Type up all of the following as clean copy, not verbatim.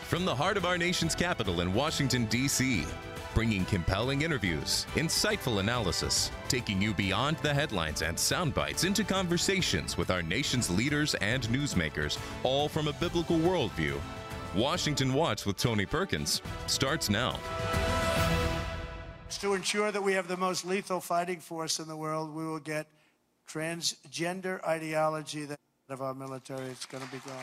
From the heart of our nation's capital in Washington, D.C., bringing compelling interviews, insightful analysis, taking you beyond the headlines and sound bites into conversations with our nation's leaders and newsmakers, all from a biblical worldview. Washington Watch with Tony Perkins starts now. To ensure that we have the most lethal fighting force in the world, we will get transgender ideology that of our military. It's going to be gone.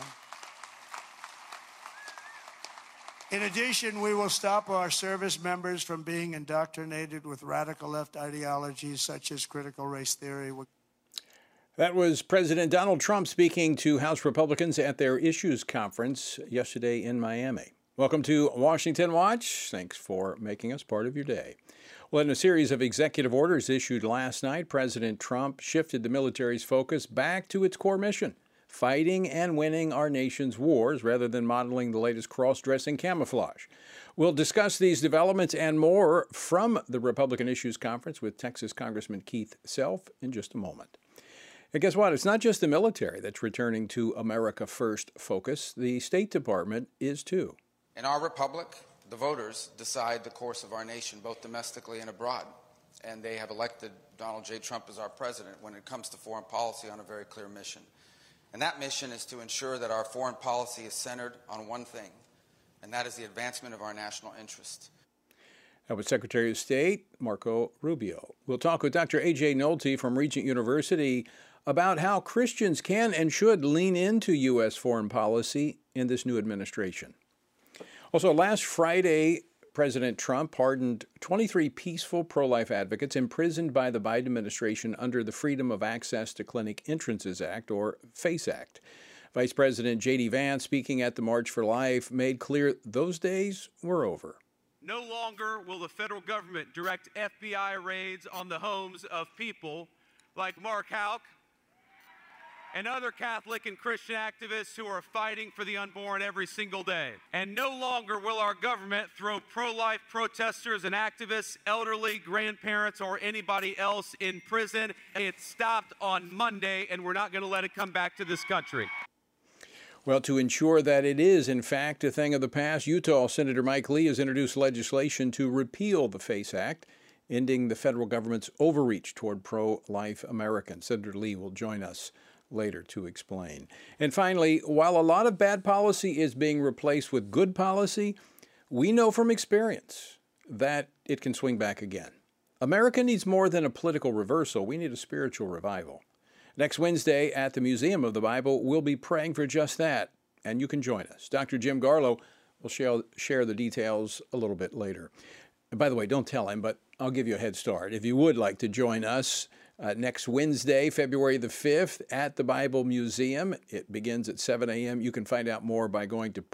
In addition, we will stop our service members from being indoctrinated with radical left ideologies such as critical race theory. That was President Donald Trump speaking to House Republicans at their Issues Conference yesterday in Miami. Welcome to Washington Watch. Thanks for making us part of your day. Well, in a series of executive orders issued last night, President Trump shifted the military's focus back to its core mission: fighting and winning our nation's wars rather than modeling the latest cross-dressing camouflage. We'll discuss these developments and more from the Republican Issues Conference with Texas Congressman Keith Self in just a moment. And guess what? It's not just the military that's returning to America First focus. The State Department is too. In our republic, the voters decide the course of our nation, both domestically and abroad. And they have elected Donald J. Trump as our president when it comes to foreign policy on a very clear mission. And that mission is to ensure that our foreign policy is centered on one thing, and that is the advancement of our national interest. That was Secretary of State Marco Rubio. We'll talk with Dr. A.J. Nolte from Regent University about how Christians can and should lean into U.S. foreign policy in this new administration. Also, last Friday, President Trump pardoned 23 peaceful pro-life advocates imprisoned by the Biden administration under the Freedom of Access to Clinic Entrances Act, or FACE Act. Vice President J.D. Vance, speaking at the March for Life, made clear those days were over. No longer will the federal government direct FBI raids on the homes of people like Mark Houck and other Catholic and Christian activists who are fighting for the unborn every single day. And no longer will our government throw pro-life protesters and activists, elderly, grandparents, or anybody else in prison. It stopped on Monday, and we're not going to let it come back to this country. Well, to ensure that it is, in fact, a thing of the past, Utah Senator Mike Lee has introduced legislation to repeal the FACE Act, ending the federal government's overreach toward pro-life Americans. Senator Lee will join us later to explain. And finally, while a lot of bad policy is being replaced with good policy, we know from experience that it can swing back again. America needs more than a political reversal. We need a spiritual revival. Next Wednesday at the Museum of the Bible, we'll be praying for just that, and you can join us. Dr. Jim Garlow will share the details a little bit later. And by the way, don't tell him, but I'll give you a head start. If you would like to join us next Wednesday, February the 5th, at the Bible Museum. It begins at 7 a.m. You can find out more by going to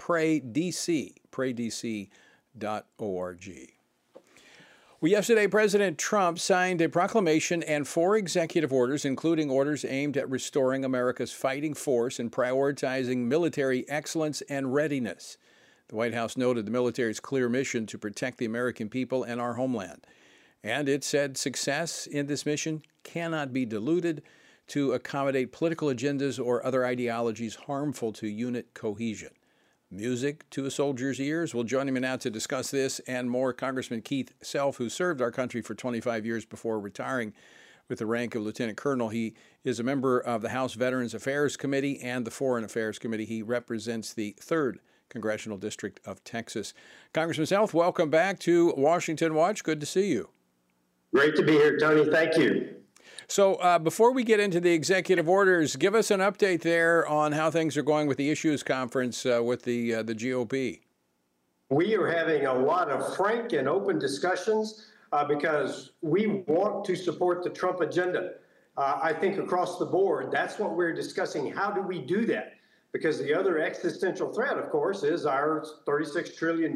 praydc.org. Well, yesterday, President Trump signed a proclamation and 4 executive orders, including orders aimed at restoring America's fighting force and prioritizing military excellence and readiness. The White House noted the military's clear mission to protect the American people and our homeland. And it said success in this mission cannot be diluted to accommodate political agendas or other ideologies harmful to unit cohesion. Music to a soldier's ears. Well, joining me now to discuss this and more, Congressman Keith Self, who served our country for 25 years before retiring with the rank of Lieutenant Colonel. He is a member of the House Veterans Affairs Committee and the Foreign Affairs Committee. He represents the 3rd Congressional District of Texas. Congressman Self, welcome back to Washington Watch. Good to see you. Great to be here, Tony. Thank you. So before we get into the executive orders, give us an update there on how things are going with the Issues Conference with the GOP. We are having a lot of frank and open discussions because we want to support the Trump agenda. I think across the board, that's what we're discussing. How do we do that? Because the other existential threat, of course, is our $36 trillion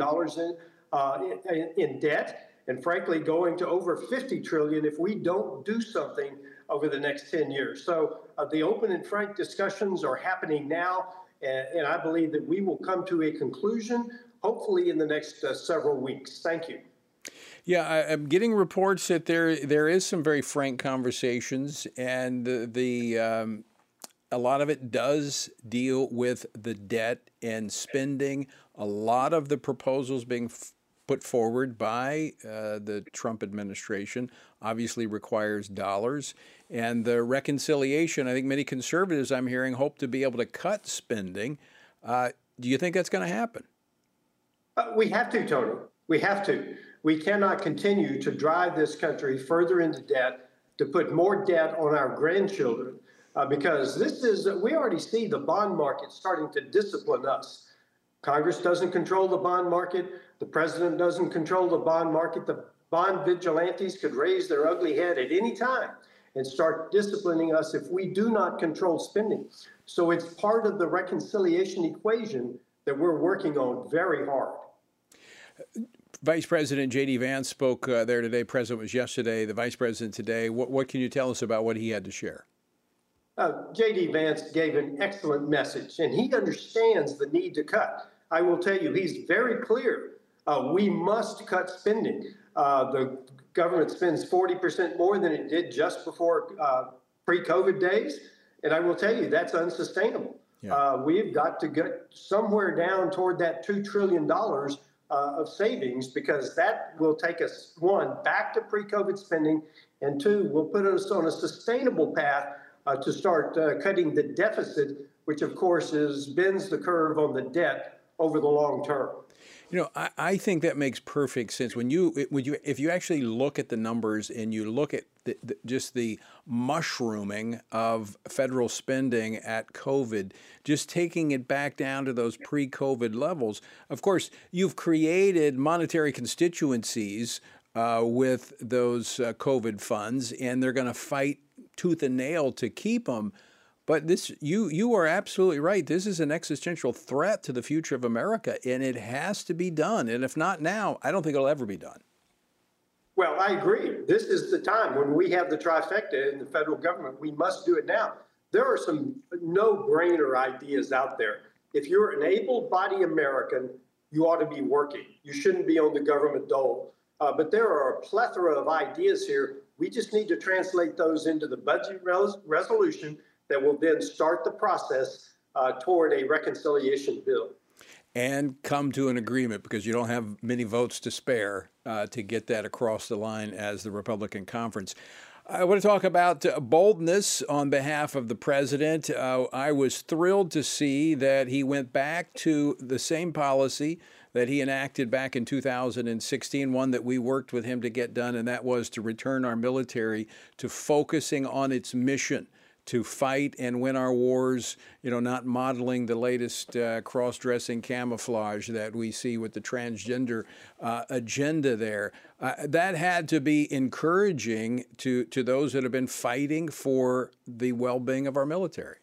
in debt. And frankly, going to over $50 trillion if we don't do something over the next 10 years. So the open and frank discussions are happening now, and I believe that we will come to a conclusion, hopefully in the next several weeks. Thank you. Yeah, I'm getting reports that there is some very frank conversations, and the a lot of it does deal with the debt and spending. A lot of the proposals being put forward by the Trump administration obviously requires dollars. And the reconciliation, I think many conservatives I'm hearing hope to be able to cut spending. Do you think that's going to happen? We have to, Tony. We have to. We cannot continue to drive this country further into debt, to put more debt on our grandchildren, because we already see the bond market starting to discipline us. Congress doesn't control the bond market. The president doesn't control the bond market. The bond vigilantes could raise their ugly head at any time and start disciplining us if we do not control spending. So it's part of the reconciliation equation that we're working on very hard. Vice President J.D. Vance spoke there today. President was yesterday, the Vice President today. What can you tell us about what he had to share? J.D. Vance gave an excellent message, and he understands the need to cut. I will tell you, he's very clear. We must cut spending. The government spends 40% more than it did just before pre-COVID days, and I will tell you, that's unsustainable. Yeah. We've got to get somewhere down toward that $2 trillion of savings, because that will take us, one, back to pre-COVID spending, and two, will put us on a sustainable path to start cutting the deficit, which of course bends the curve on the debt over the long term. You know, I think that makes perfect sense. If you actually look at the numbers and you look at just the mushrooming of federal spending at COVID, just taking it back down to those pre-COVID levels. Of course, you've created monetary constituencies with those COVID funds, and they're going to fight tooth and nail to keep them. But you are absolutely right. This is an existential threat to the future of America, and it has to be done. And if not now, I don't think it'll ever be done. Well, I agree. This is the time when we have the trifecta in the federal government. We must do it now. There are some no-brainer ideas out there. If you're an able-bodied American, you ought to be working. You shouldn't be on the government dole. But there are a plethora of ideas here. We just need to translate those into the budget resolution that will then start the process toward a reconciliation bill. And come to an agreement, because you don't have many votes to spare to get that across the line as the Republican conference. I want to talk about boldness on behalf of the president. I was thrilled to see that he went back to the same policy that he enacted back in 2016, one that we worked with him to get done, and that was to return our military to focusing on its mission, to fight and win our wars, not modeling the latest cross-dressing camouflage that we see with the transgender agenda there. That had to be encouraging to those that have been fighting for the well-being of our military.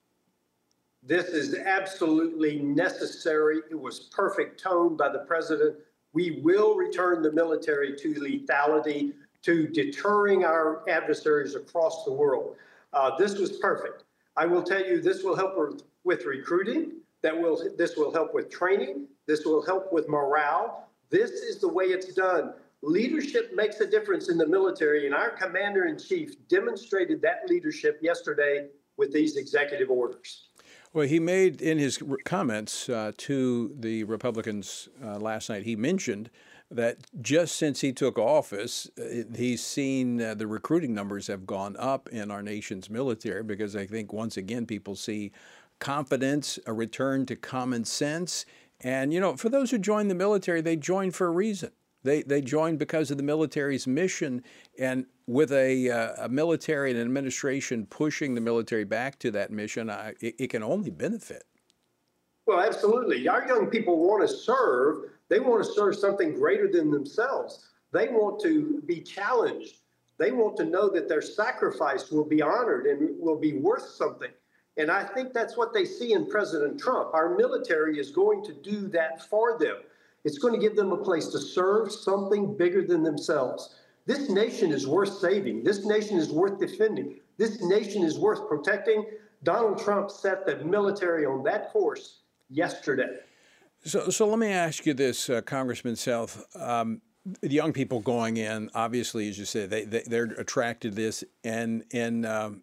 This is absolutely necessary. It was perfect tone by the president. We will return the military to lethality, to deterring our adversaries across the world. This was perfect. I will tell you, this will help with recruiting. This will help with training. This will help with morale. This is the way it's done. Leadership makes a difference in the military, and our commander-in-chief demonstrated that leadership yesterday with these executive orders. Well, he made in his comments to the Republicans last night, he mentioned that just since he took office, he's seen the recruiting numbers have gone up in our nation's military, because I think, once again, people see confidence, a return to common sense. And, for those who join the military, they join for a reason. They join because of the military's mission, and with a military and an administration pushing the military back to that mission, it can only benefit. Well, absolutely. Our young people want to serve. They want to serve something greater than themselves. They want to be challenged. They want to know that their sacrifice will be honored and will be worth something. And I think that's what they see in President Trump. Our military is going to do that for them. It's going to give them a place to serve something bigger than themselves. This nation is worth saving. This nation is worth defending. This nation is worth protecting. Donald Trump set the military on that course yesterday. So let me ask you this, Congressman Self. The young people going in, obviously, as you said, they're attracted to this, and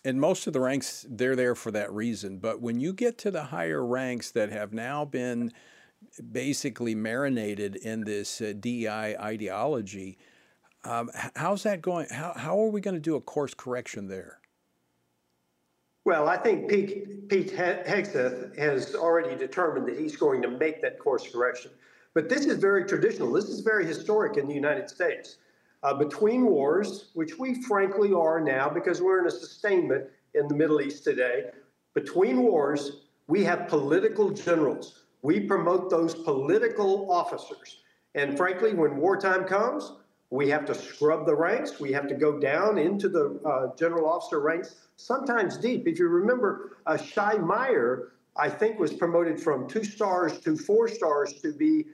And most of the ranks, they're there for that reason. But when you get to the higher ranks that have now been basically marinated in this DEI ideology, how's that going? How are we going to do a course correction there? Well, I think Pete Hegseth has already determined that he's going to make that course correction. But this is very traditional. This is very historic in the United States. Between wars, which we frankly are now because we're in a sustainment in the Middle East today, between wars, we have political generals. We promote those political officers. And frankly, when wartime comes, we have to scrub the ranks. We have to go down into the general officer ranks, sometimes deep. If you remember, Shai Meyer, I think, was promoted from 2 stars to 4 stars to be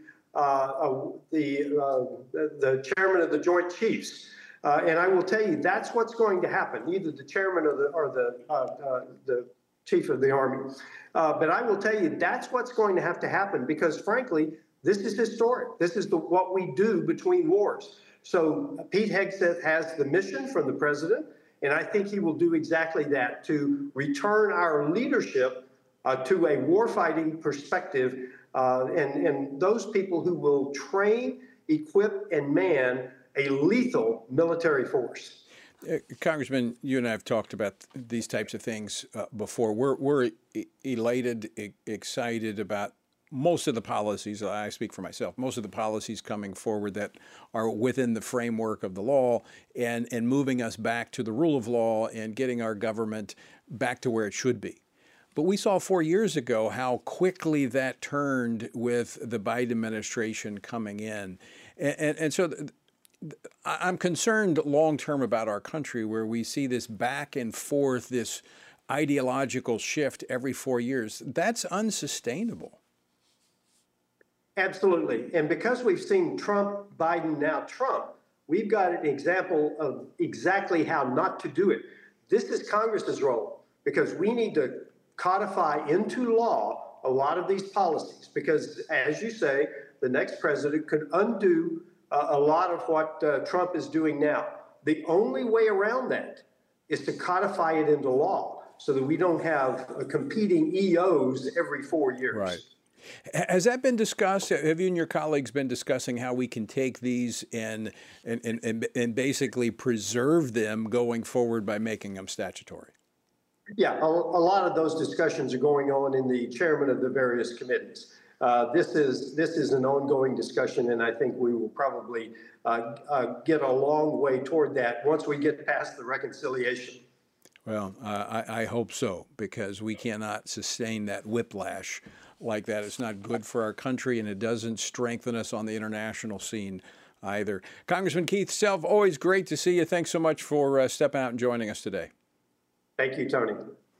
the chairman of the Joint Chiefs. And I will tell you, that's what's going to happen, either the chairman or the chief of the Army. But I will tell you, that's what's going to have to happen because, frankly, this is historic. This is what we do between wars. So Pete Hegseth has the mission from the president, and I think he will do exactly that, to return our leadership to a warfighting perspective, and those people who will train, equip, and man a lethal military force. Congressman, you and I have talked about these types of things before. We're elated, excited about most of the policies. I speak for myself. Most of the policies coming forward that are within the framework of the law and moving us back to the rule of law and getting our government back to where it should be. But we saw 4 years ago how quickly that turned with the Biden administration coming in. And so I'm concerned long-term about our country where we see this back and forth, this ideological shift every 4 years. That's unsustainable. Absolutely. And because we've seen Trump, Biden, now Trump, we've got an example of exactly how not to do it. This is Congress's role because we need to codify into law a lot of these policies because, as you say, the next president could undo a lot of what Trump is doing now. The only way around that is to codify it into law so that we don't have competing EOs every 4 years. Right. Has that been discussed? Have you and your colleagues been discussing how we can take these and basically preserve them going forward by making them statutory? Yeah, a lot of those discussions are going on in the chairman of the various committees. This is an ongoing discussion, and I think we will probably get a long way toward that once we get past the reconciliation. Well, I hope so, because we cannot sustain that whiplash like that. It's not good for our country, and it doesn't strengthen us on the international scene either. Congressman Keith Self, always great to see you. Thanks so much for stepping out and joining us today. Thank you, Tony.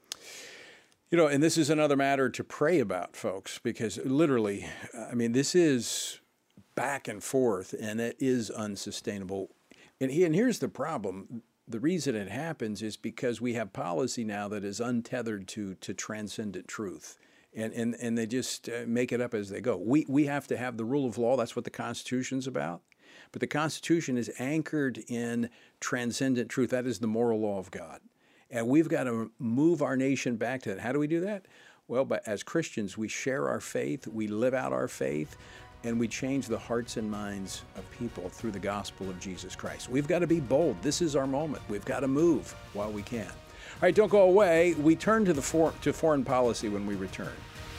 You know, and this is another matter to pray about, folks, because literally, I mean, this is back and forth, and it is unsustainable. And here's the problem. The reason it happens is because we have policy now that is untethered to transcendent truth. And they just make it up as they go. We have to have the rule of law. That's what the Constitution's about. But the Constitution is anchored in transcendent truth. That is the moral law of God. And we've got to move our nation back to that. How do we do that? Well, as Christians, we share our faith, we live out our faith, and we change the hearts and minds of people through the gospel of Jesus Christ. We've got to be bold. This is our moment. We've got to move while we can. All right, don't go away. We turn to foreign policy when we return.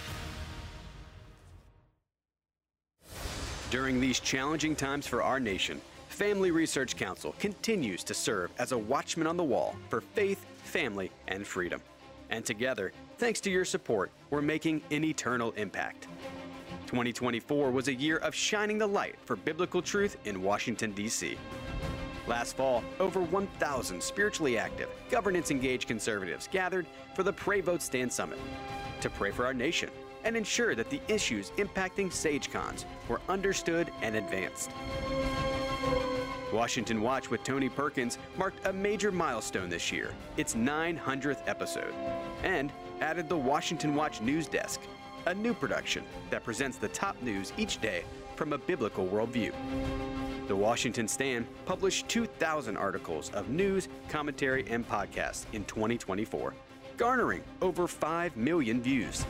During these challenging times for our nation, Family Research Council continues to serve as a watchman on the wall for faith, family, and freedom. And together, thanks to your support, we're making an eternal impact. 2024 was a year of shining the light for biblical truth in Washington, D.C. Last fall, over 1,000 spiritually active, governance-engaged conservatives gathered for the Pray Vote Stand Summit to pray for our nation and ensure that the issues impacting SageCons were understood and advanced. Washington Watch with Tony Perkins marked a major milestone this year, its 900th episode, and added the Washington Watch News Desk, a new production that presents the top news each day from a biblical worldview. The Washington Stand published 2,000 articles of news, commentary, and podcasts in 2024, garnering over 5 million views.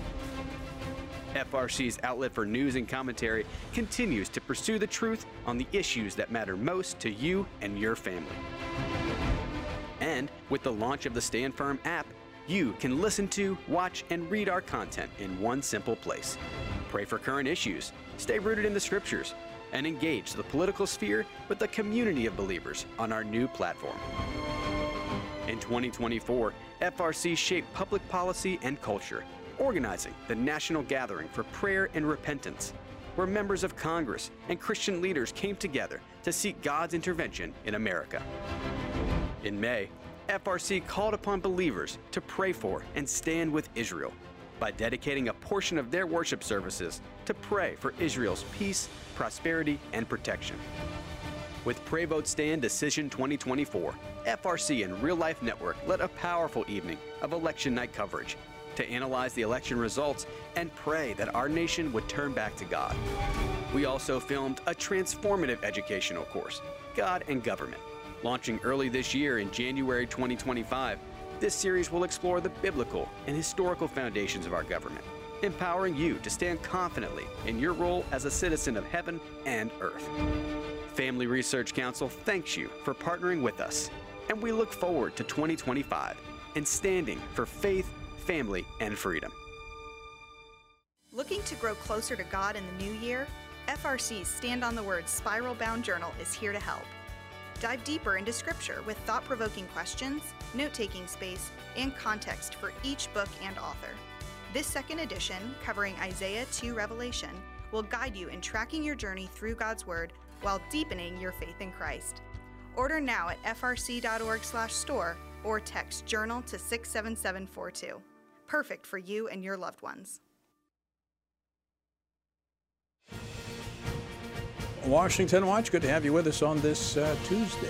FRC's outlet for news and commentary continues to pursue the truth on the issues that matter most to you and your family. And with the launch of the Stand Firm app, you can listen to, watch, and read our content in one simple place. Pray for current issues, stay rooted in the scriptures, and engage the political sphere with the community of believers on our new platform. In 2024, FRC shaped public policy and culture, organizing the National Gathering for Prayer and Repentance, where members of Congress and Christian leaders came together to seek God's intervention in America. In May, FRC called upon believers to pray for and stand with Israel by dedicating a portion of their worship services to pray for Israel's peace, prosperity, and protection. With Pray Vote Stand Decision 2024, FRC and Real Life Network led a powerful evening of election night coverage to analyze the election results and pray that our nation would turn back to God. We also filmed a transformative educational course, God and Government. Launching early this year in January 2025, this series will explore the biblical and historical foundations of our government, empowering you to stand confidently in your role as a citizen of heaven and earth. Family Research Council thanks you for partnering with us, and we look forward to 2025 and standing for faith, family, and freedom. Looking to grow closer to God in the new year? FRC's Stand on the Word Spiral Bound Journal is here to help. Dive deeper into Scripture with thought-provoking questions, note-taking space, and context for each book and author. This second edition, covering Isaiah to Revelation, will guide you in tracking your journey through God's Word while deepening your faith in Christ. Order now at frc.org/store or text JOURNAL to 67742. Perfect for you and your loved ones. Washington Watch, good to have you with us on this Tuesday.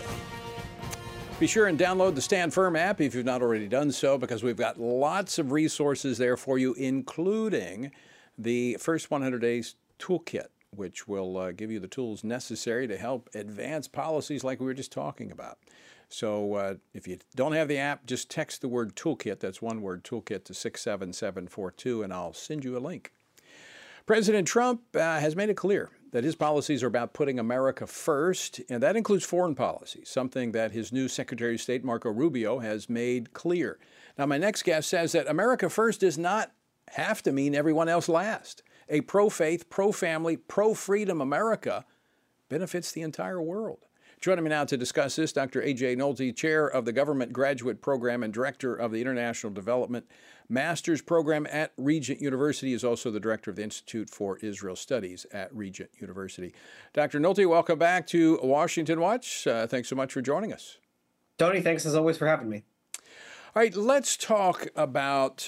Be sure and download the Stand Firm app if you've not already done so, because we've got lots of resources there for you, including the First 100 Days Toolkit, which will give you the tools necessary to help advance policies like we were just talking about. So if you don't have the app, just text the word toolkit, that's one word, toolkit, to 67742, and I'll send you a link. President Trump has made it clear that his policies are about putting America first, and that includes foreign policy, something that his new Secretary of State, Marco Rubio, has made clear. Now, my next guest says that America first does not have to mean everyone else last. A pro-faith, pro-family, pro-freedom America benefits the entire world. Joining me now to discuss this, Dr. A.J. Nolte, Chair of the Government Graduate Program and Director of the International Development Master's Program at Regent University, is also the Director of the Institute for Israel Studies at Regent University. Dr. Nolte, welcome back to Washington Watch. Thanks so much for joining us. Tony, thanks as always for having me. All right, let's talk about,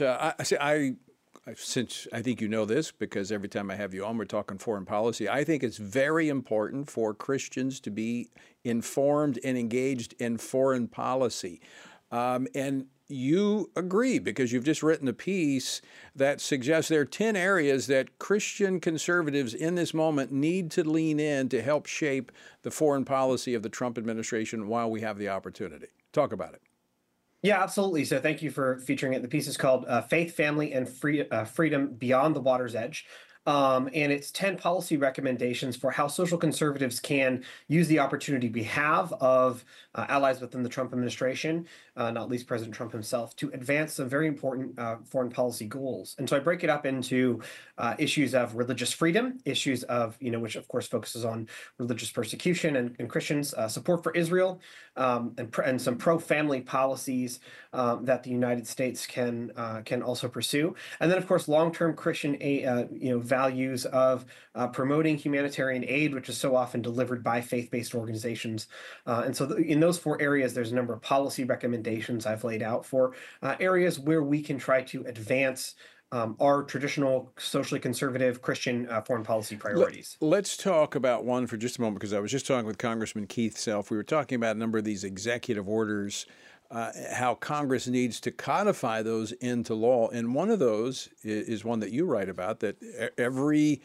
since I think you know this, because every time I have you on, we're talking foreign policy. I think it's very important for Christians to be informed and engaged in foreign policy. And you agree, because you've just written a piece that suggests there are 10 areas that Christian conservatives in this moment need to lean in to help shape the foreign policy of the Trump administration while we have the opportunity. Talk about it. Yeah, absolutely. So thank you for featuring it. The piece is called Faith, Family, and Freedom Beyond the Water's Edge. And it's 10 policy recommendations for how social conservatives can use the opportunity we have of allies within the Trump administration, not least President Trump himself, to advance some very important foreign policy goals. And so I break it up into issues of religious freedom, issues of, which of course focuses on religious persecution and Christians, support for Israel, and some pro-family policies that the United States can also pursue. And then, of course, long-term Christian values of promoting humanitarian aid, which is so often delivered by faith-based organizations. And so in those 4 areas, there's a number of policy recommendations I've laid out for areas where we can try to advance our traditional, socially conservative Christian foreign policy priorities. Let's talk about one for just a moment, because I was just talking with Congressman Keith Self. We were talking about a number of these executive orders, how Congress needs to codify those into law. And one of those is one that you write about, that every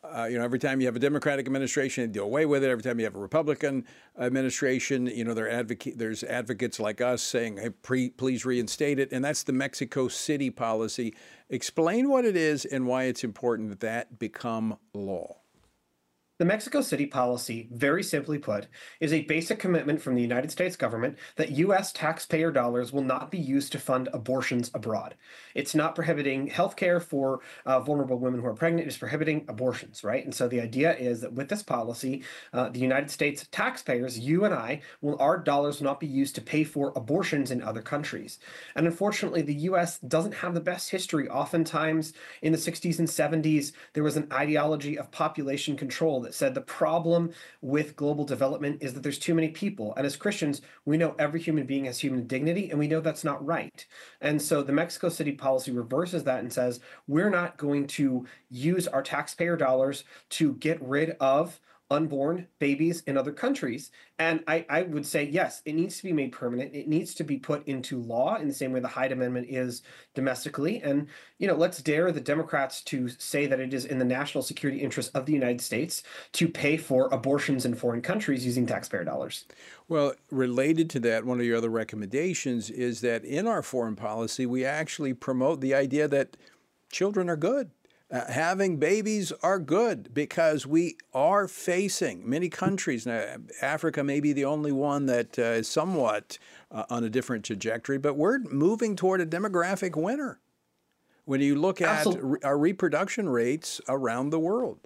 Every time you have a Democratic administration, they do away with it. Every time you have a Republican administration, there's advocates like us saying, hey, please reinstate it. And that's the Mexico City policy. Explain what it is and why it's important that that become law. The Mexico City policy, very simply put, is a basic commitment from the United States government that U.S. taxpayer dollars will not be used to fund abortions abroad. It's not prohibiting health care for vulnerable women who are pregnant. It's prohibiting abortions, right? And so the idea is that with this policy, the United States taxpayers, you and I, our dollars will not be used to pay for abortions in other countries. And unfortunately, the U.S. doesn't have the best history. Oftentimes, in the 60s and 70s, there was an ideology of population control that said the problem with global development is that there's too many people. And as Christians, we know every human being has human dignity, and we know that's not right. And so the Mexico City policy reverses that and says, we're not going to use our taxpayer dollars to get rid of unborn babies in other countries. And I would say, yes, it needs to be made permanent. It needs to be put into law in the same way the Hyde Amendment is domestically. And, let's dare the Democrats to say that it is in the national security interest of the United States to pay for abortions in foreign countries using taxpayer dollars. Well, related to that, one of your other recommendations is that in our foreign policy, we actually promote the idea that children are good. Having babies are good because we are facing many countries. Now, Africa may be the only one that is somewhat on a different trajectory, but we're moving toward a demographic winter when you look at our reproduction rates around the world.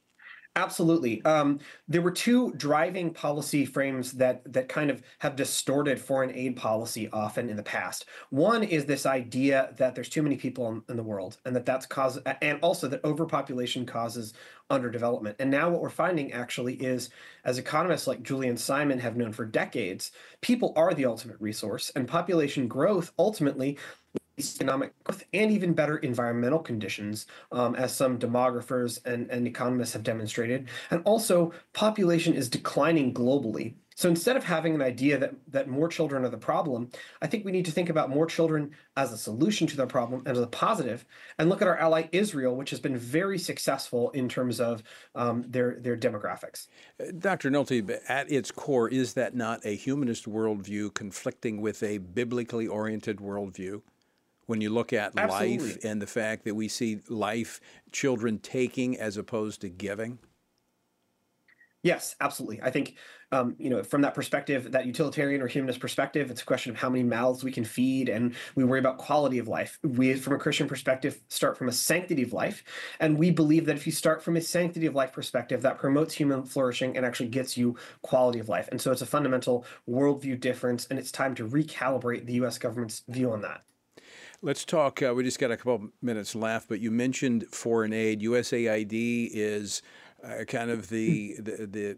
Absolutely. There were two driving policy frames that kind of have distorted foreign aid policy often in the past. One is this idea that there's too many people in the world, and and also that overpopulation causes underdevelopment. And now what we're finding actually is, as economists like Julian Simon have known for decades, people are the ultimate resource, and population growth ultimately economic growth and even better environmental conditions, as some demographers and economists have demonstrated. And also, population is declining globally. So instead of having an idea that more children are the problem, I think we need to think about more children as a solution to the problem and as a positive, and look at our ally Israel, which has been very successful in terms of their demographics. Dr. Nolte, at its core, is that not a humanist worldview conflicting with a biblically oriented worldview? When you look at life and the fact that we see life, children taking as opposed to giving? Yes, absolutely. I think, from that perspective, that utilitarian or humanist perspective, it's a question of how many mouths we can feed, and we worry about quality of life. We, from a Christian perspective, start from a sanctity of life, and we believe that if you start from a sanctity of life perspective, that promotes human flourishing and actually gets you quality of life. And so it's a fundamental worldview difference, and it's time to recalibrate the U.S. government's view on that. Let's talk, we just got a couple minutes left, but you mentioned foreign aid. USAID is kind of the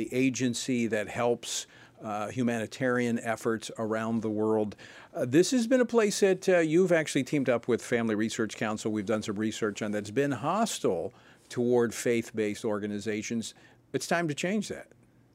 agency that helps humanitarian efforts around the world. This has been a place that you've actually teamed up with Family Research Council. We've done some research on that's been hostile toward faith-based organizations. It's time to change that.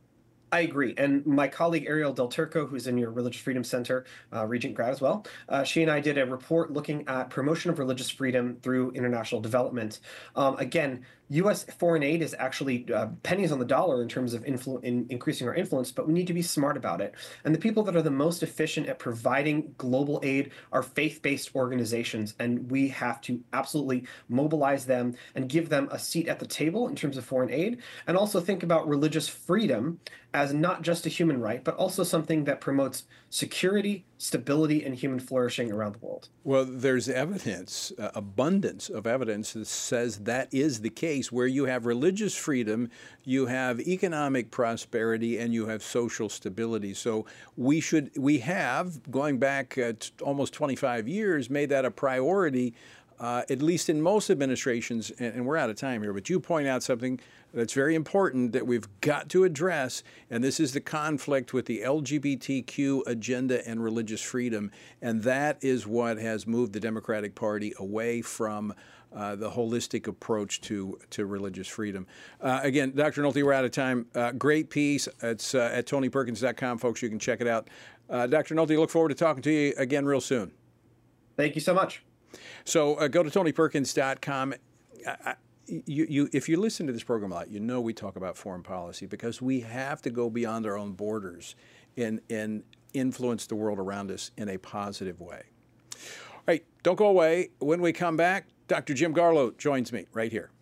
I agree. And my colleague Ariel Del Turco, who's in your Religious Freedom Center, Regent grad as well, she and I did a report looking at promotion of religious freedom through international development. Again, U.S. foreign aid is actually pennies on the dollar in terms of increasing our influence, but we need to be smart about it. And the people that are the most efficient at providing global aid are faith-based organizations, and we have to absolutely mobilize them and give them a seat at the table in terms of foreign aid, and also think about religious freedom as not just a human right, but also something that promotes security, stability, and human flourishing around the world. Well, there's evidence, abundance of evidence that says that is the case. Where you have religious freedom, you have economic prosperity, and you have social stability. So we have, going back almost 25 years, made that a priority, at least in most administrations, and we're out of time here, but you point out something that's very important that we've got to address, and this is the conflict with the LGBTQ agenda and religious freedom, and that is what has moved the Democratic Party away from the holistic approach to religious freedom. Again, Dr. Nolte, we're out of time. Great piece. It's at TonyPerkins.com, folks. You can check it out. Dr. Nolte, look forward to talking to you again real soon. Thank you so much. So go to TonyPerkins.com. if you listen to this program a lot, you know we talk about foreign policy because we have to go beyond our own borders and influence the world around us in a positive way. All right, don't go away. When we come back, Dr. Jim Garlow joins me right here.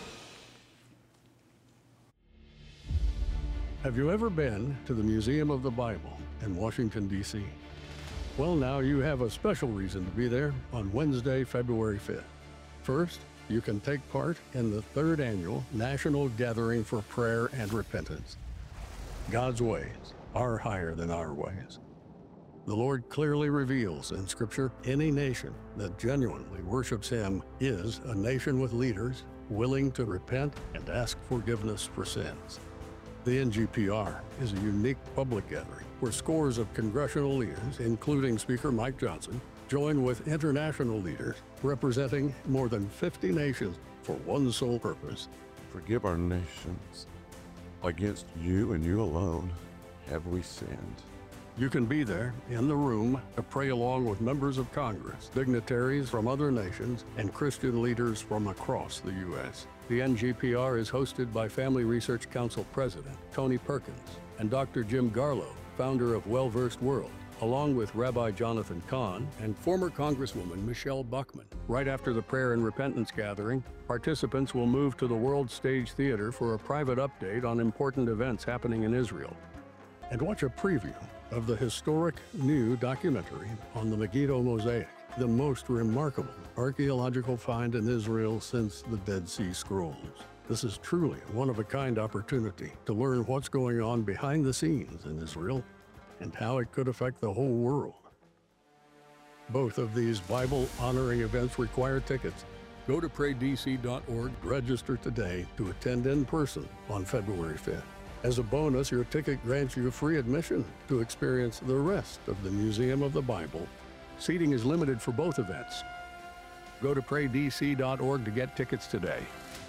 Have you ever been to the Museum of the Bible in Washington, D.C.? Well, now you have a special reason to be there on Wednesday, February 5th. First, you can take part in the 3rd annual National Gathering for Prayer and Repentance. God's ways are higher than our ways. The Lord clearly reveals in Scripture any nation that genuinely worships Him is a nation with leaders willing to repent and ask forgiveness for sins. The NGPR is a unique public gathering where scores of congressional leaders, including Speaker Mike Johnson, join with international leaders representing more than 50 nations for one sole purpose. Forgive our nations. Against you and you alone have we sinned. You can be there in the room to pray along with members of Congress, dignitaries from other nations, and Christian leaders from across the U.S. The NGPR is hosted by Family Research Council President Tony Perkins and Dr. Jim Garlow, founder of Well-Versed World, along with Rabbi Jonathan Cahn and former Congresswoman Michelle Bachmann. Right after the prayer and repentance gathering, participants will move to the World Stage Theater for a private update on important events happening in Israel, and watch a preview of the historic new documentary on the Megiddo Mosaic, the most remarkable archaeological find in Israel since the Dead Sea Scrolls. This is truly a one-of-a-kind opportunity to learn what's going on behind the scenes in Israel and how it could affect the whole world. Both of these Bible-honoring events require tickets. Go to praydc.org, register today to attend in person on February 5th. As a bonus, your ticket grants you free admission to experience the rest of the Museum of the Bible. Seating is limited for both events. Go to praydc.org to get tickets today.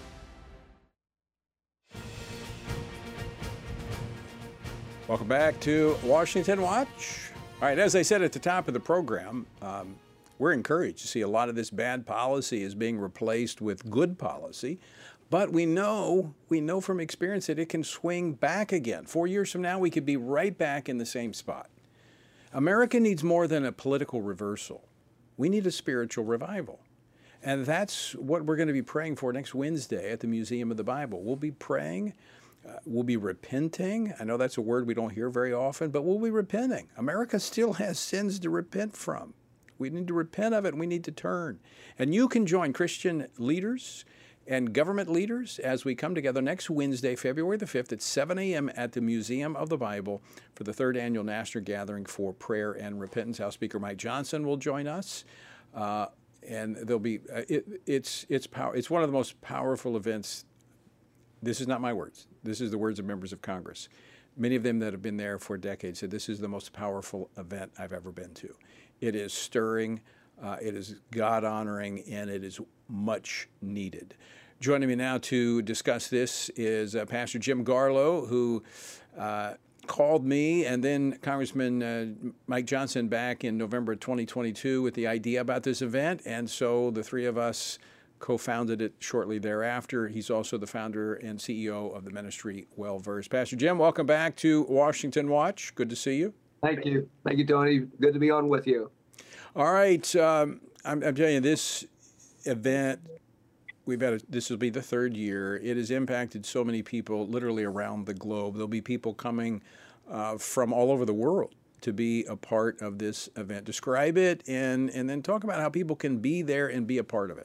Welcome back to Washington Watch. All right, as I said at the top of the program, we're encouraged to see a lot of this bad policy is being replaced with good policy. But we know from experience that it can swing back again. 4 years from now, we could be right back in the same spot. America needs more than a political reversal. We need a spiritual revival. And that's what we're going to be praying for next Wednesday at the Museum of the Bible. We'll be praying. We'll be repenting. I know that's a word we don't hear very often, but we'll be repenting. America still has sins to repent from. We need to repent of it, and we need to turn. And you can join Christian leaders and government leaders as we come together next Wednesday, February the 5th at 7 a.m. at the Museum of the Bible for the 3rd Annual National Gathering for Prayer and Repentance. House Speaker Mike Johnson will join us, and there'll be it's one of the most powerful events. This is not my words. This is the words of members of Congress. Many of them that have been there for decades said this is the most powerful event I've ever been to. It is stirring. It is God-honoring, and it is much needed. Joining me now to discuss this is Pastor Jim Garlow, who called me and then Congressman Mike Johnson back in November 2022 with the idea about this event, and so the three of us co-founded it shortly thereafter. He's also the founder and CEO of the ministry Well-Versed. Pastor Jim, welcome back to Washington Watch. Good to see you. Thank you. Thank you, Tony. Good to be on with you. All right. I'm telling you, this event, this will be the 3rd year. It has impacted so many people literally around the globe. There'll be people coming from all over the world to be a part of this event. Describe it and then talk about how people can be there and be a part of it.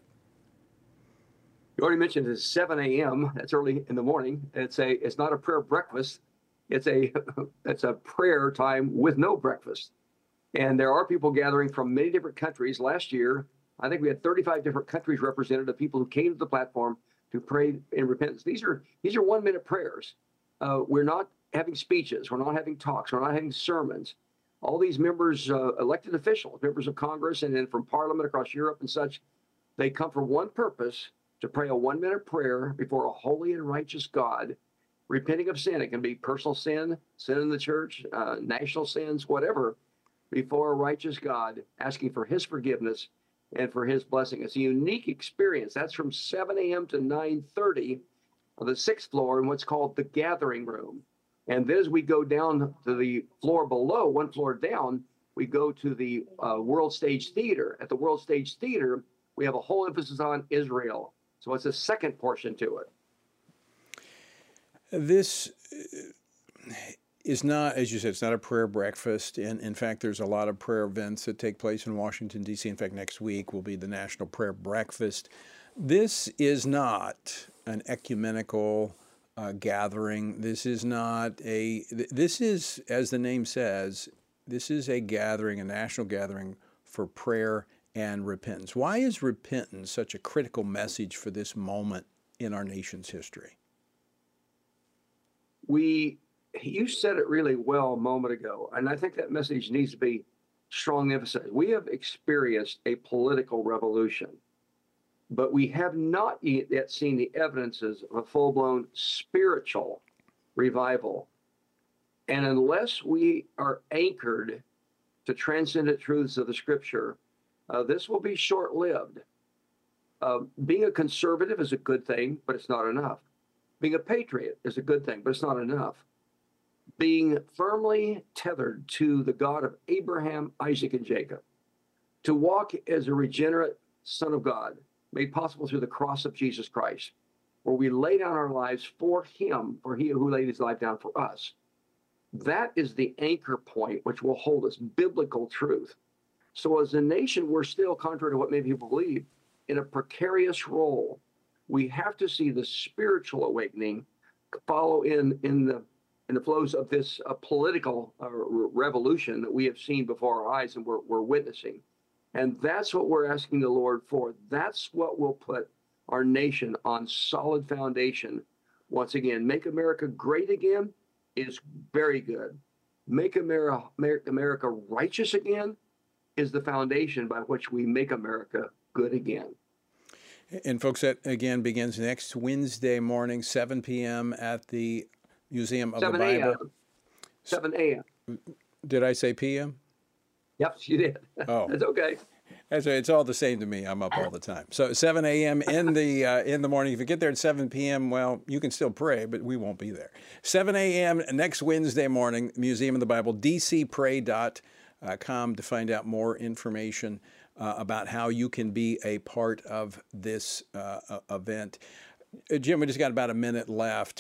You already mentioned it's 7 a.m. That's early in the morning. It's not a prayer breakfast. It's a prayer time with no breakfast. And there are people gathering from many different countries. Last year, I think we had 35 different countries represented of people who came to the platform to pray in repentance. These are 1-minute prayers. We're not having speeches. We're not having talks. We're not having sermons. All these members, elected officials, members of Congress, and then from Parliament across Europe and such, they come for one purpose, to pray a 1-minute prayer before a holy and righteous God, repenting of sin. It can be personal sin, sin in the church, national sins, whatever, before a righteous God, asking for his forgiveness and for his blessing. It's a unique experience. That's from 7 a.m. to 9:30 on the 6th floor in what's called the gathering room. And then as we go down to the floor below, one floor down, we go to the World Stage Theater. At the World Stage Theater, we have a whole emphasis on Israel. So it's a second portion to it. This is not, as you said, it's not a prayer breakfast. And in fact, there's a lot of prayer events that take place in Washington, D.C. In fact, next week will be the National Prayer Breakfast. This is not an ecumenical gathering. This is not a, this is, as the name says, this is a gathering, a national gathering for prayer and repentance. Why is repentance such a critical message for this moment in our nation's history? You said it really well a moment ago, and I think that message needs to be strongly emphasized. We have experienced a political revolution, but we have not yet seen the evidences of a full-blown spiritual revival. And unless we are anchored to transcendent truths of the Scripture, this will be short-lived. Being a conservative is a good thing, but it's not enough. Being a patriot is a good thing, but it's not enough. Being firmly tethered to the God of Abraham, Isaac, and Jacob, to walk as a regenerate Son of God, made possible through the cross of Jesus Christ, where we lay down our lives for him, for he who laid his life down for us. That is the anchor point which will hold us, biblical truth. So as a nation, we're still, contrary to what many people believe, in a precarious role. We have to see the spiritual awakening follow in the flows of this political revolution that we have seen before our eyes and we're witnessing. And that's what we're asking the Lord for. That's what will put our nation on solid foundation. Once again, make America great again is very good. Make America righteous again is the foundation by which we make America good again. And folks, that again begins next Wednesday morning, 7 p.m. at the Museum of the Bible. 7 a.m. Did I say p.m.? Yep, you did. Oh, that's okay. It's all the same to me. I'm up all the time. So 7 a.m. in the morning. If you get there at 7 p.m., well, you can still pray, but we won't be there. 7 a.m. next Wednesday morning, Museum of the Bible, dcpray.com to find out more information about how you can be a part of this event. Jim, we just got about a minute left.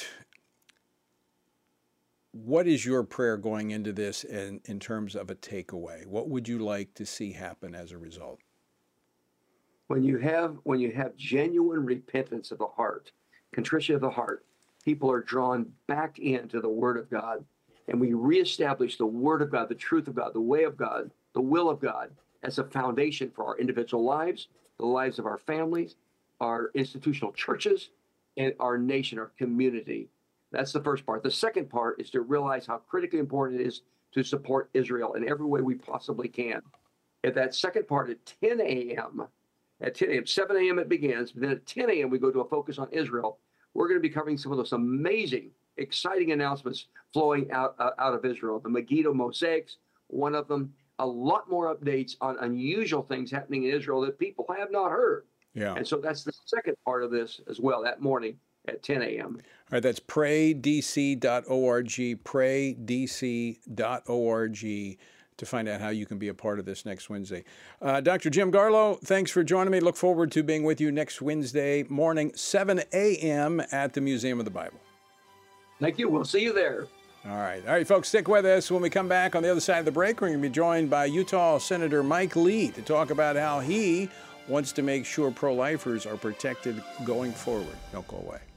What is your prayer going into this in terms of a takeaway? What would you like to see happen as a result? When you have genuine repentance of the heart, contrition of the heart, people are drawn back into the Word of God, and we reestablish the Word of God, the truth of God, the way of God, the will of God as a foundation for our individual lives, the lives of our families, our institutional churches, and our nation, our community. That's the first part. The second part is to realize how critically important it is to support Israel in every way we possibly can. At that second part at 10 a.m., 7 a.m. it begins, but then at 10 a.m. we go to a focus on Israel. We're going to be covering some of those amazing, exciting announcements flowing out of Israel. The Megiddo mosaics, one of them. A lot more updates on unusual things happening in Israel that people have not heard. Yeah. And so that's the second part of this as well, that morning at 10 a.m. All right, that's praydc.org, praydc.org to find out how you can be a part of this next Wednesday. Dr. Jim Garlow, thanks for joining me. Look forward to being with you next Wednesday morning, 7 a.m. at the Museum of the Bible. Thank you. We'll see you there. All right, folks, stick with us. When we come back on the other side of the break, we're going to be joined by Utah Senator Mike Lee to talk about how he wants to make sure pro-lifers are protected going forward. Don't go away.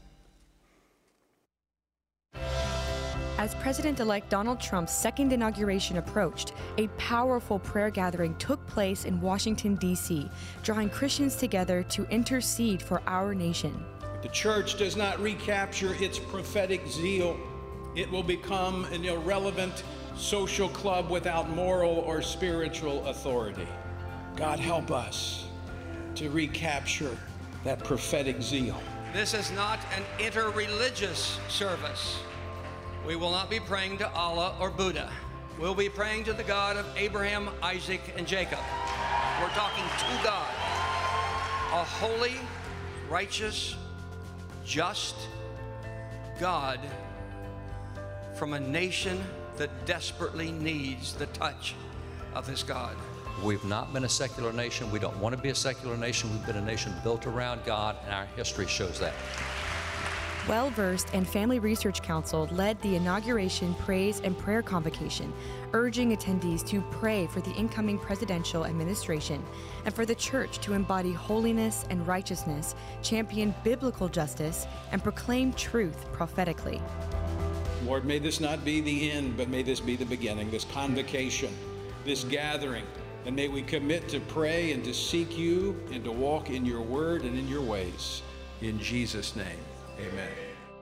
As President-elect Donald Trump's second inauguration approached, a powerful prayer gathering took place in Washington, D.C., drawing Christians together to intercede for our nation. If the church does not recapture its prophetic zeal, it will become an irrelevant social club without moral or spiritual authority. God help us to recapture that prophetic zeal. This is not an interreligious service. We will not be praying to Allah or Buddha. We'll be praying to the God of Abraham, Isaac, and Jacob. We're talking to God. a holy, righteous, just God from a nation that desperately needs the touch of this God. We've not been a secular nation. We don't want to be a secular nation. We've been a nation built around God, and our history shows that. Well-versed and Family Research Council led the inauguration praise and prayer convocation, urging attendees to pray for the incoming presidential administration and for the church to embody holiness and righteousness, champion biblical justice, and proclaim truth prophetically. Lord, may this not be the end, but may this be the beginning, this convocation, this gathering. And may we commit to pray and to seek you and to walk in your word and in your ways. In Jesus' name, amen.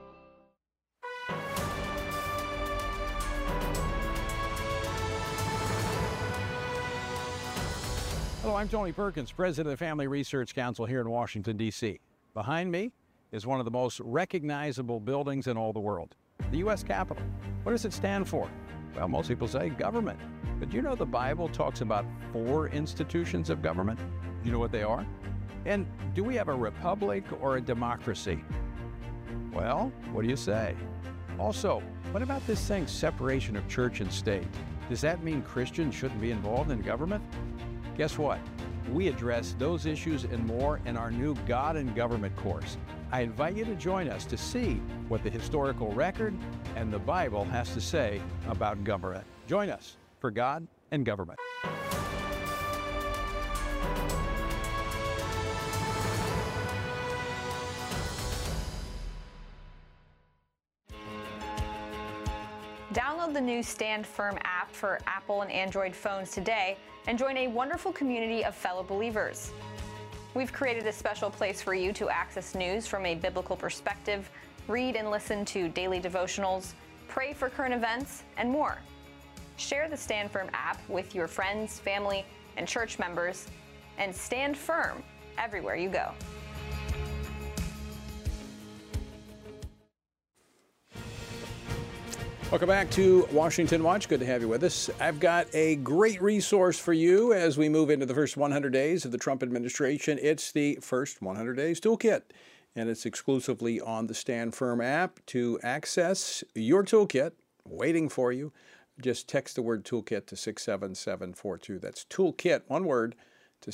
Hello, I'm Tony Perkins, president of the Family Research Council here in Washington, D.C. Behind me is one of the most recognizable buildings in all the world, the U.S. Capitol. What does it stand for? Well, most people say government. But you know the Bible talks about 4 institutions of government? You know what they are? And do we have a republic or a democracy? Well, what do you say? Also, what about this thing, separation of church and state? Does that mean Christians shouldn't be involved in government? Guess what? We address those issues and more in our new God and Government course. I invite you to join us to see what the historical record and the Bible has to say about government. Join us for God and Government. Download the new Stand Firm app for Apple and Android phones today and join a wonderful community of fellow believers. We've created a special place for you to access news from a biblical perspective, read and listen to daily devotionals, pray for current events, and more. Share the Stand Firm app with your friends, family, and church members, and stand firm everywhere you go. Welcome back to Washington Watch. Good to have you with us. I've got a great resource for you as we move into the first 100 days of the Trump administration. It's the First 100 Days Toolkit, and it's exclusively on the Stand Firm app. To access your toolkit, waiting for you, just text the word toolkit to 67742. That's toolkit, one word, to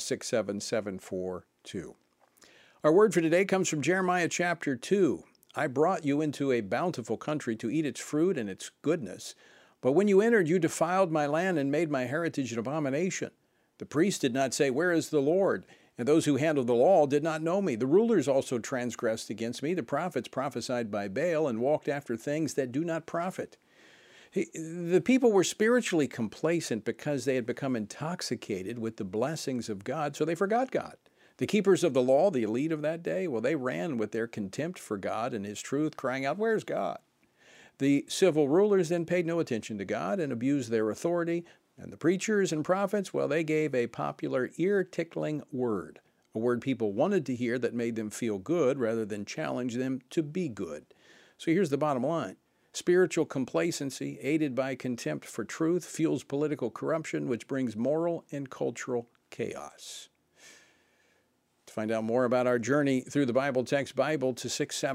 67742. Our word for today comes from Jeremiah chapter 2. I brought you into a bountiful country to eat its fruit and its goodness. But when you entered, you defiled my land and made my heritage an abomination. The priests did not say, "Where is the Lord?" And those who handled the law did not know me. The rulers also transgressed against me. The prophets prophesied by Baal and walked after things that do not profit. The people were spiritually complacent because they had become intoxicated with the blessings of God, so they forgot God. The keepers of the law, the elite of that day, well, they ran with their contempt for God and his truth, crying out, "Where's God?" The civil rulers then paid no attention to God and abused their authority. And the preachers and prophets, well, they gave a popular ear-tickling word, a word people wanted to hear that made them feel good rather than challenge them to be good. So here's the bottom line. Spiritual complacency, aided by contempt for truth, fuels political corruption, which brings moral and cultural chaos. Find out more about our journey through the Bible, text Bible to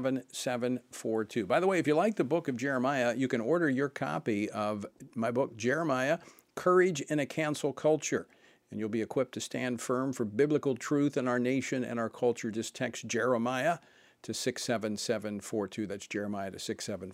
67742. By the way, if you like the book of Jeremiah, you can order your copy of my book, Jeremiah, Courage in a Cancel Culture. And you'll be equipped to stand firm for biblical truth in our nation and our culture. Just text Jeremiah to 67742. That's Jeremiah to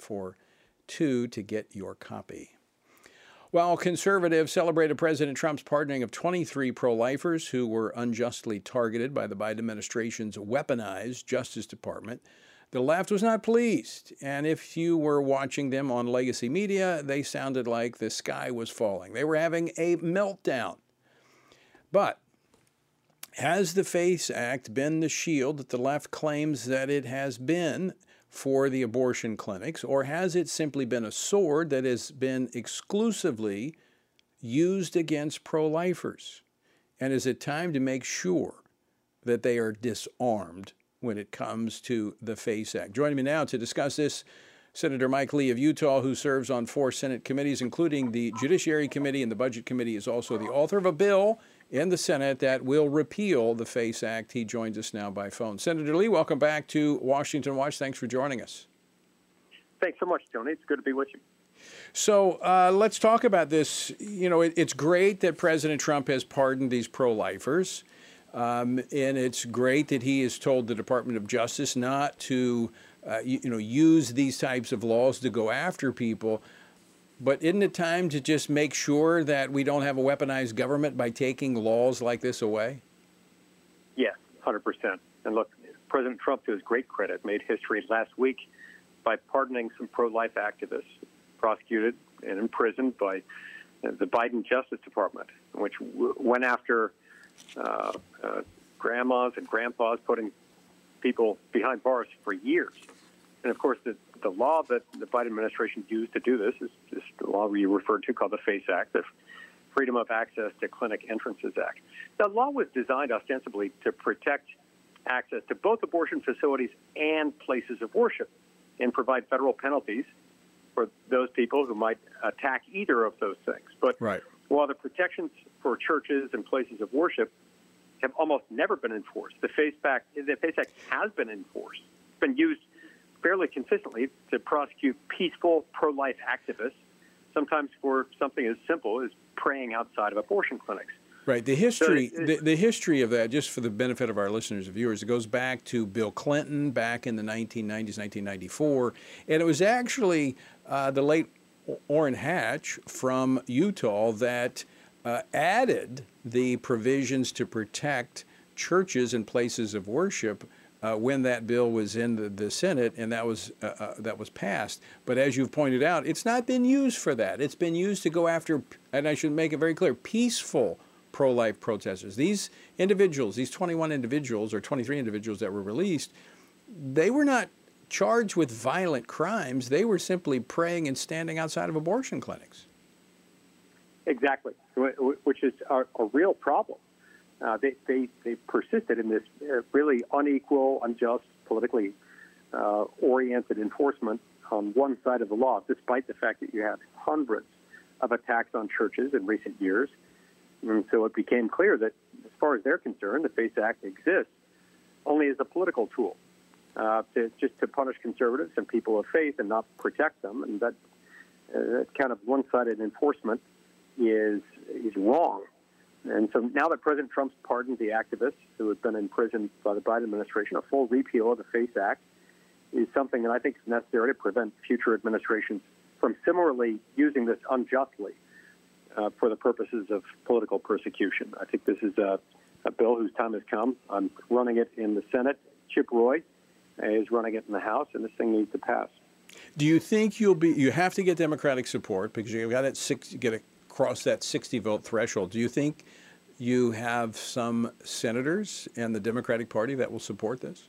67742 to get your copy. While conservatives celebrated President Trump's pardoning of 23 pro-lifers who were unjustly targeted by the Biden administration's weaponized Justice Department, the left was not pleased. And if you were watching them on legacy media, they sounded like the sky was falling. They were having a meltdown. But has the FACE Act been the shield that the left claims that it has been for the abortion clinics, or has it simply been a sword that has been exclusively used against pro-lifers? And is it time to make sure that they are disarmed when it comes to the FACE Act? Joining me now to discuss this, Senator Mike Lee of Utah, who serves on 4 Senate committees, including the Judiciary Committee and the Budget Committee, is also the author of a bill in the Senate that will repeal the FACE Act. He joins us now by phone. Senator Lee, welcome back to Washington Watch. Thanks for joining us. Thanks so much, Tony. It's good to be with you. So let's talk about this. You know, it's great that President Trump has pardoned these pro-lifers, and it's great that he has told the Department of Justice not to, use these types of laws to go after people. But isn't it time to just make sure that we don't have a weaponized government by taking laws like this away? Yes, 100%. And look, President Trump, to his great credit, made history last week by pardoning some pro-life activists prosecuted and imprisoned by the Biden Justice Department, which went after grandmas and grandpas, putting people behind bars for years. And, of course, the law that the Biden administration used to do this is this law we referred to called the FACE Act, the Freedom of Access to Clinic Entrances Act. The law was designed ostensibly to protect access to both abortion facilities and places of worship and provide federal penalties for those people who might attack either of those things. But while the protections for churches and places of worship have almost never been enforced, the FACE Act has been enforced. It's been used fairly consistently to prosecute peaceful pro-life activists, sometimes for something as simple as praying outside of abortion clinics. Right. The history, the history of that, just for the benefit of our listeners and viewers, it goes back to Bill Clinton back in the 1990s, 1994, and it was actually the late Orrin Hatch from Utah that added the provisions to protect churches and places of worship when that bill was in the Senate, and that was passed. But as you've pointed out, it's not been used for that. It's been used to go after, and I should make it very clear, peaceful pro-life protesters. These individuals, these 21 individuals or 23 individuals that were released, they were not charged with violent crimes. They were simply praying and standing outside of abortion clinics. Exactly, which is a real problem. They persisted in this really unequal, unjust, politically oriented enforcement on one side of the law, despite the fact that you had hundreds of attacks on churches in recent years. And so it became clear that, as far as they're concerned, the FACE Act exists only as a political tool to punish conservatives and people of faith and not protect them. And that kind of one-sided enforcement is wrong. And so now that President Trump's pardoned the activists who have been imprisoned by the Biden administration, a full repeal of the FACE Act is something that I think is necessary to prevent future administrations from similarly using this unjustly for the purposes of political persecution. I think this is a bill whose time has come. I'm running it in the Senate. Chip Roy is running it in the House, and this thing needs to pass. Do you think you have to get Democratic support because you've got to get across that 60-vote threshold? Do you think you have some senators in the Democratic Party that will support this?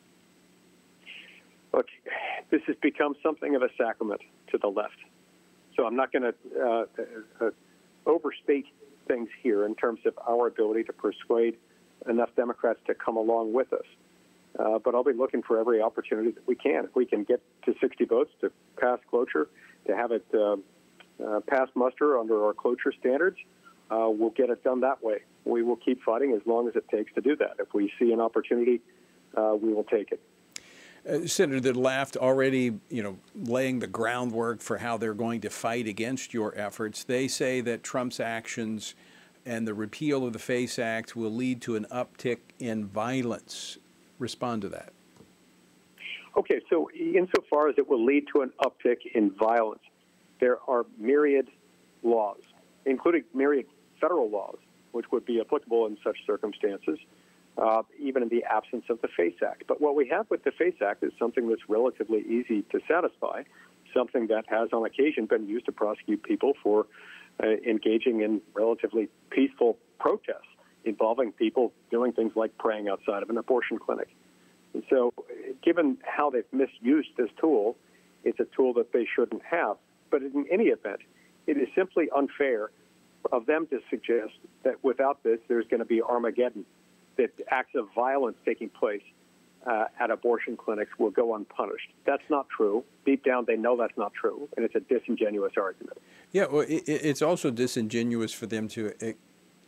Look, this has become something of a sacrament to the left. So I'm not going to overstate things here in terms of our ability to persuade enough Democrats to come along with us. But I'll be looking for every opportunity that we can. If we can get to 60 votes to pass cloture, to have it pass muster under our cloture standards, we'll get it done that way. We will keep fighting as long as it takes to do that. If we see an opportunity, we will take it. Senator, the left already, laying the groundwork for how they're going to fight against your efforts. They say that Trump's actions and the repeal of the FACE Act will lead to an uptick in violence. Respond to that. Okay, so insofar as it will lead to an uptick in violence, there are myriad laws, including myriad federal laws, which would be applicable in such circumstances, even in the absence of the FACE Act. But what we have with the FACE Act is something that's relatively easy to satisfy, something that has on occasion been used to prosecute people for engaging in relatively peaceful protests involving people doing things like praying outside of an abortion clinic. And so given how they've misused this tool, it's a tool that they shouldn't have. But in any event, it is simply unfair of them to suggest that without this, there's going to be Armageddon, that acts of violence taking place at abortion clinics will go unpunished. That's not true. Deep down, they know that's not true, and it's a disingenuous argument. Yeah, well, it's also disingenuous for them to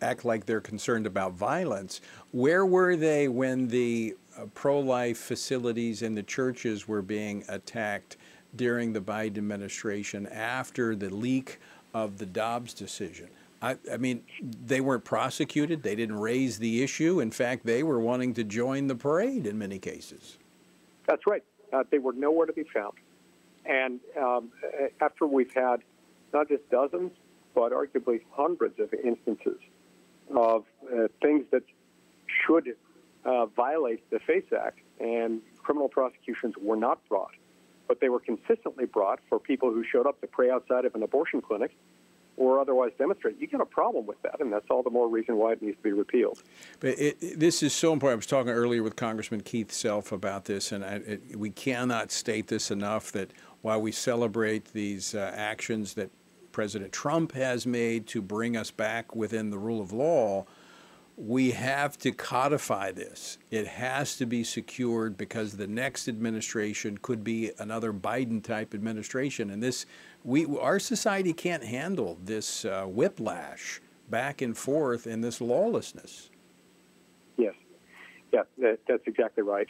act like they're concerned about violence. Where were they when the pro-life facilities and the churches were being attacked during the Biden administration after the leak of the Dobbs decision? I mean, they weren't prosecuted. They didn't raise the issue. In fact, they were wanting to join the parade in many cases. That's right. They were nowhere to be found. And after we've had not just dozens, but arguably hundreds of instances of things that should violate the FACE Act, and criminal prosecutions were not brought, but they were consistently brought for people who showed up to pray outside of an abortion clinic or otherwise demonstrate. You get a problem with that, and that's all the more reason why it needs to be repealed. But this is so important. I was talking earlier with Congressman Keith Self about this, and we cannot state this enough, that while we celebrate these actions that President Trump has made to bring us back within the rule of law, we have to codify this. It has to be secured, because the next administration could be another Biden-type administration, and our society can't handle this whiplash back and forth and this lawlessness. Yes, yeah, that's exactly right.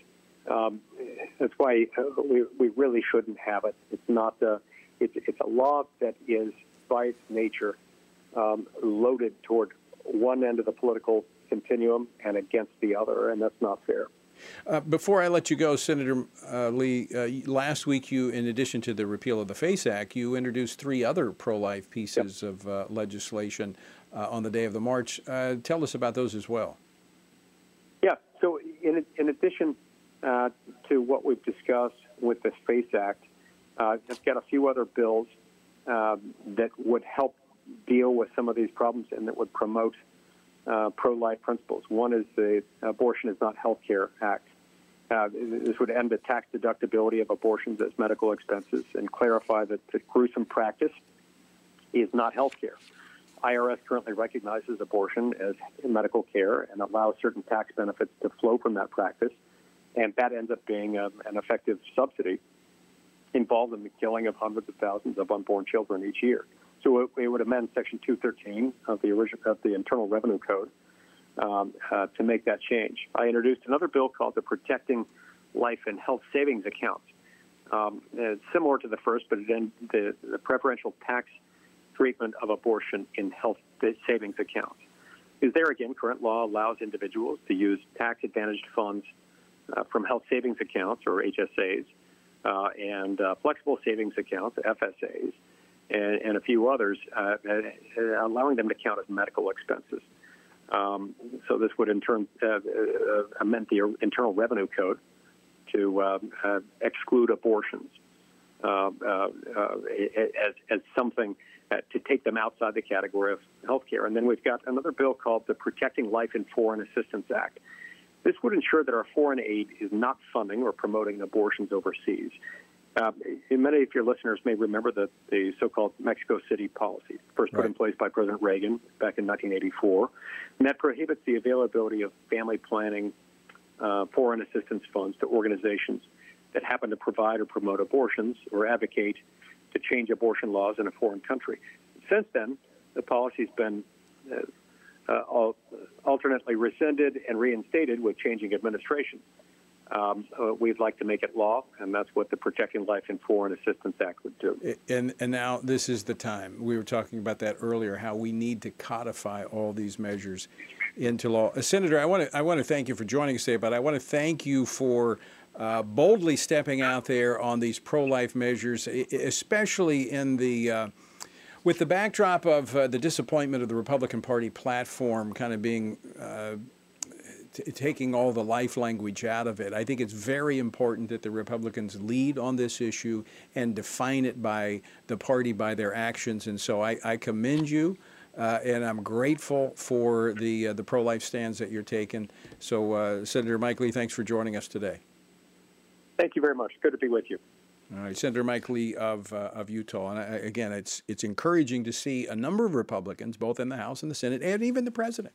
That's why we really shouldn't have it. It's not. It's a law that is, by its nature, loaded toward one end of the political continuum and against the other, and that's not fair. Before I let you go, Senator Lee, last week you, in addition to the repeal of the FACE Act, you introduced 3 other pro-life pieces of legislation on the day of the march. Tell us about those as well. Yeah, so in addition to what we've discussed with the FACE Act, I've got a few other bills that would help deal with some of these problems and that would promote pro-life principles. One is the Abortion is Not Health Care Act. This would end the tax deductibility of abortions as medical expenses and clarify that the gruesome practice is not health care. IRS currently recognizes abortion as medical care and allows certain tax benefits to flow from that practice, and that ends up being an effective subsidy involved in the killing of hundreds of thousands of unborn children each year. So it would amend Section 213 of the Internal Revenue Code to make that change. I introduced another bill called the Protecting Life and Health Savings Accounts. It's similar to the first, but then the preferential tax treatment of abortion in health savings accounts. Because there again, current law allows individuals to use tax-advantaged funds from health savings accounts, or HSAs, and flexible savings accounts, FSAs, and a few others, allowing them to count as medical expenses. So this would in turn amend the Internal Revenue Code to exclude abortions as something to take them outside the category of health care. And then we've got another bill called the Protecting Life and Foreign Assistance Act. This would ensure that our foreign aid is not funding or promoting abortions overseas. Many of your listeners may remember the so-called Mexico City policy, first put in place by President Reagan back in 1984, and that prohibits the availability of family planning foreign assistance funds to organizations that happen to provide or promote abortions or advocate to change abortion laws in a foreign country. Since then, the policy's been alternately rescinded and reinstated with changing administrations. We'd like to make it law, and that's what the Protecting Life and Foreign Assistance Act would do. And now this is the time. We were talking about that earlier, how we need to codify all these measures into law. Senator, I want to thank you for joining us today, but I want to thank you for boldly stepping out there on these pro-life measures, especially in the with the backdrop of the disappointment of the Republican Party platform kind of being taking all the life language out of it. I think it's very important that the Republicans lead on this issue and define it by the party by their actions. And so I commend you, and I'm grateful for the pro-life stands that you're taking. So, Senator Mike Lee, thanks for joining us today. Thank you very much. Good to be with you. All right, Senator Mike Lee of Utah. And again, it's encouraging to see a number of Republicans, both in the House and the Senate, and even the President,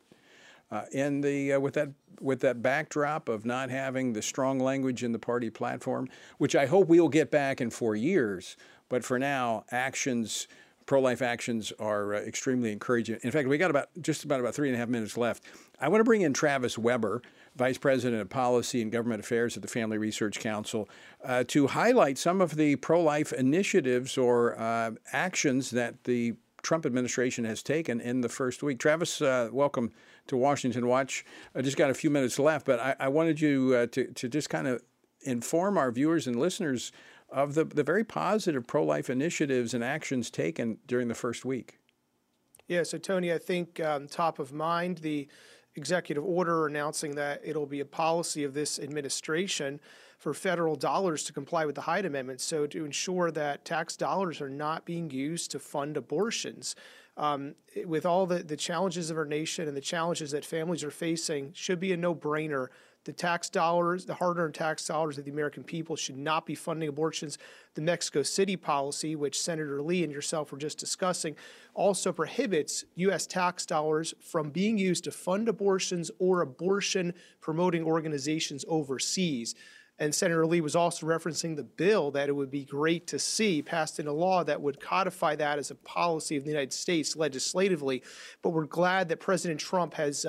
with that backdrop of not having the strong language in the party platform, which I hope we'll get back in 4 years. But for now, actions pro-life actions are extremely encouraging. In fact, we got just about 3.5 minutes left. I want to bring in Travis Weber, Vice President of Policy and Government Affairs at the Family Research Council, to highlight some of the pro-life initiatives or actions that the Trump administration has taken in the first week. Travis, welcome to Washington Watch. I just got a few minutes left, but I wanted you to just kind of inform our viewers and listeners of the very positive pro-life initiatives and actions taken during the first week. Yeah, so Tony, I think top of mind, the executive order announcing that it'll be a policy of this administration for federal dollars to comply with the Hyde Amendment, so to ensure that tax dollars are not being used to fund abortions. With all the challenges of our nation and the challenges that families are facing, should be a no-brainer. The tax dollars, the hard-earned tax dollars of the American people should not be funding abortions. The Mexico City policy, which Senator Lee and yourself were just discussing, also prohibits U.S. tax dollars from being used to fund abortions or abortion-promoting organizations overseas. And Senator Lee was also referencing the bill that it would be great to see passed into law that would codify that as a policy of the United States legislatively. But we're glad that President Trump has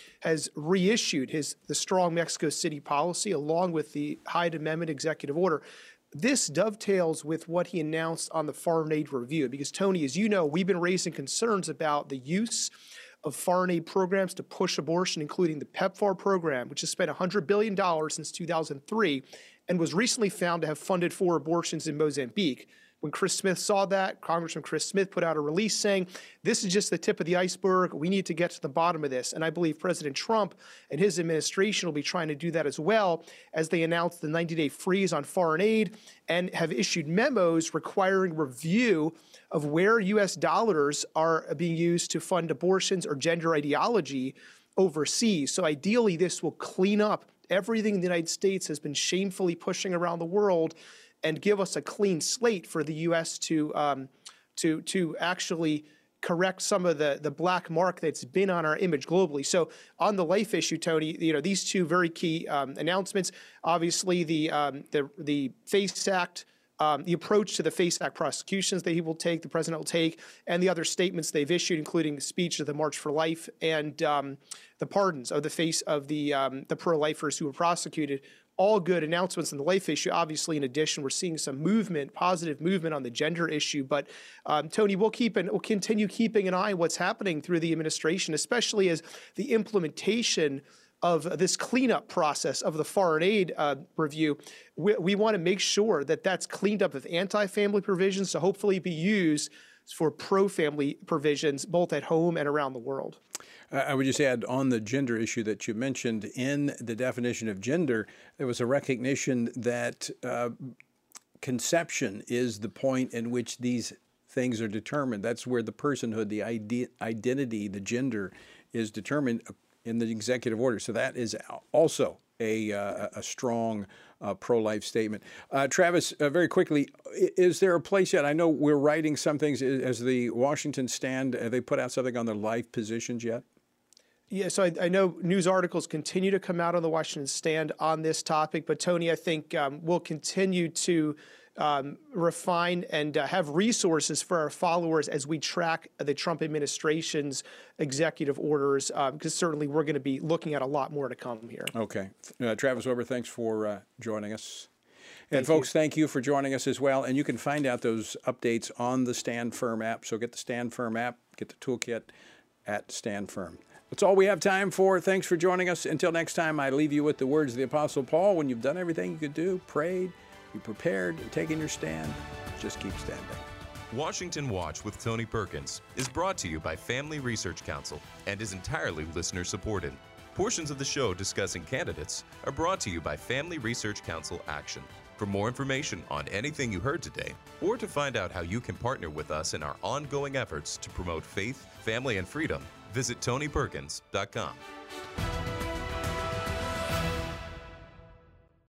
reissued the strong Mexico City policy along with the Hyde Amendment executive order. This dovetails with what he announced on the foreign aid review, because, Tony, as you know, we've been raising concerns about the use of foreign aid programs to push abortion, including the PEPFAR program, which has spent $100 billion since 2003 and was recently found to have funded 4 abortions in Mozambique. When Chris Smith saw that, Congressman Chris Smith put out a release saying, this is just the tip of the iceberg. We need to get to the bottom of this. And I believe President Trump and his administration will be trying to do that as well, as they announced the 90-day freeze on foreign aid and have issued memos requiring review of where U.S. dollars are being used to fund abortions or gender ideology overseas. So ideally, this will clean up everything the United States has been shamefully pushing around the world and give us a clean slate for the U.S. to actually correct some of the black mark that's been on our image globally. So on the life issue, Tony, these two very key announcements. Obviously, the FACE Act. The approach to the FACE Act prosecutions that he will take, the president will take, and the other statements they've issued, including the speech of the March for Life and the pardons of the pro-lifers who were prosecuted. All good announcements on the life issue. Obviously, in addition, we're seeing some positive movement on the gender issue. But Tony, we'll continue keeping an eye on what's happening through the administration, especially as the implementation of this cleanup process of the foreign aid review. We want to make sure that that's cleaned up of anti-family provisions to hopefully be used for pro-family provisions, both at home and around the world. I would just add on the gender issue that you mentioned, in the definition of gender, there was a recognition that conception is the point in which these things are determined. That's where the personhood, the identity, the gender is determined in the executive order. So that is also a strong pro-life statement. Travis, very quickly, is there a place yet? I know we're writing some things as the Washington Stand. Have they put out something on their life positions yet? Yeah, so I know news articles continue to come out on the Washington Stand on this topic, but Tony, I think we'll continue to refine and have resources for our followers as we track the Trump administration's executive orders, because certainly we're going to be looking at a lot more to come here. Okay. Travis Weber, thanks for joining us. And folks, thank you for joining us as well. And you can find out those updates on the Stand Firm app. So get the Stand Firm app, get the toolkit at Stand Firm. That's all we have time for. Thanks for joining us. Until next time, I leave you with the words of the Apostle Paul. When you've done everything you could do, prayed, be prepared, and taken your stand, just keep standing. Washington Watch with Tony Perkins is brought to you by Family Research Council and is entirely listener-supported. Portions of the show discussing candidates are brought to you by Family Research Council Action. For more information on anything you heard today, or to find out how you can partner with us in our ongoing efforts to promote faith, family, and freedom, visit TonyPerkins.com.